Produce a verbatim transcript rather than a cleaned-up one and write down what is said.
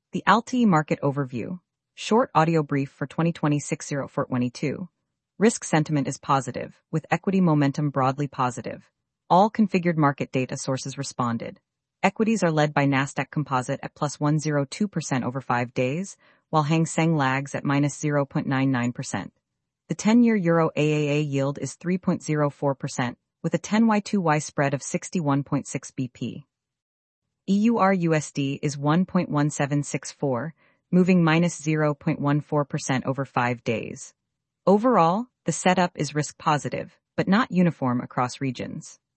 The AlTi Market Overview. Short audio brief for twenty twenty-six oh four twenty-two. Risk sentiment is positive, with equity momentum broadly positive. All configured market data sources responded. Equities are led by Nasdaq Composite at plus one hundred two percent over five days, while Hang Seng lags at minus zero point nine nine percent. The ten-year Euro A A A yield is three point zero four percent, with a ten Y two Y spread of sixty-one point six B P. E U R U S D is one point one seven six four, moving minus zero point one four percent over five days. Overall, the setup is risk positive, but not uniform across regions.